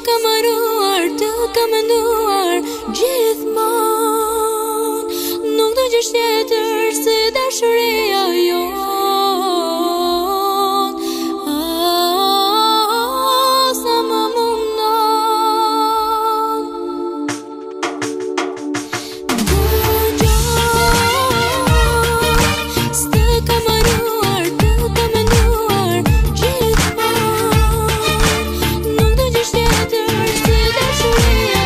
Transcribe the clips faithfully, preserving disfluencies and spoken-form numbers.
kam haruar, të kam menduar gjithmonë. Nuk do gjësh tjetër se dashuria jonë. Ah, sa më mundon. Dëgjoj, s'të kam haruar, të kam menduar gjithmonë. Nuk do gjësh tjetër se dashuria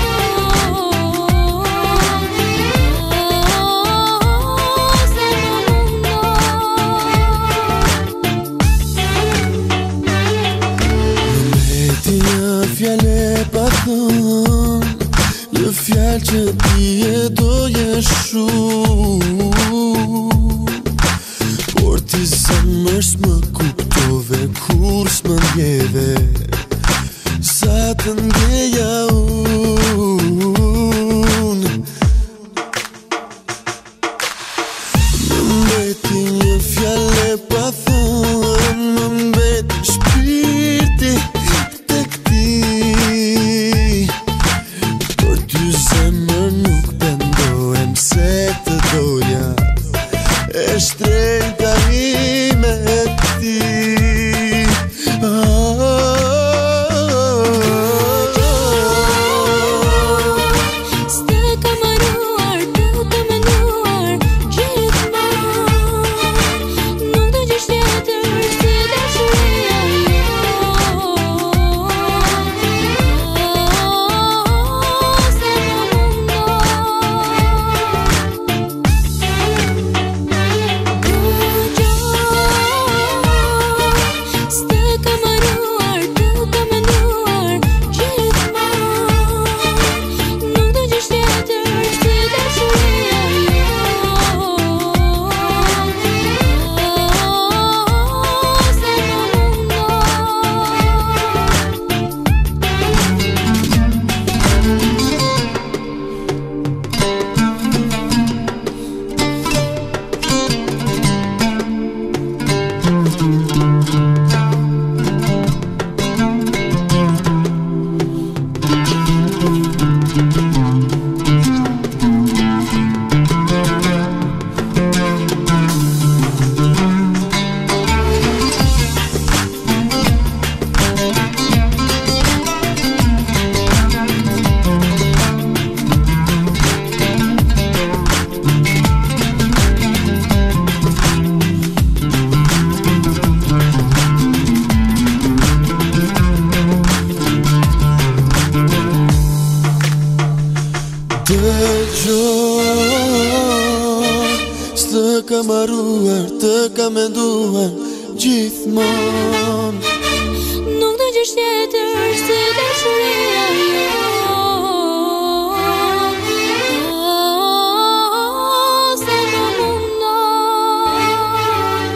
Fjale pa thon, një fjalë që ti e doje shumë, por ti zemër s'më kuptove kur s'më ndjeve sa të ndjeja unë. Më mbeti një fjale pa thon, më mbeti shpirti tek ti. Por ty zemër nuk pendohem se të doja e shtrejta ime ti. S'të kam haruar, të kam menduar gjithmonë. Nuk do gjësh tjetër se dashuria Dëgjoj, s'të kam haruar, të kam menduar gjithmonë. Nuk do gjësh tjetër se dashuria jonë. Sa më mundon.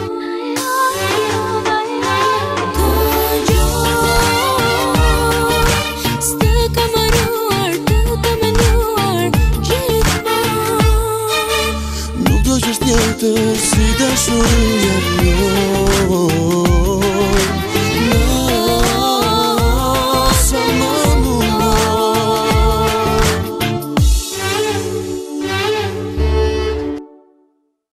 Dëgjoj, s'të kam haruar, të kam menduar gjithmonë. Nuk do gjësh tjetër si dashuria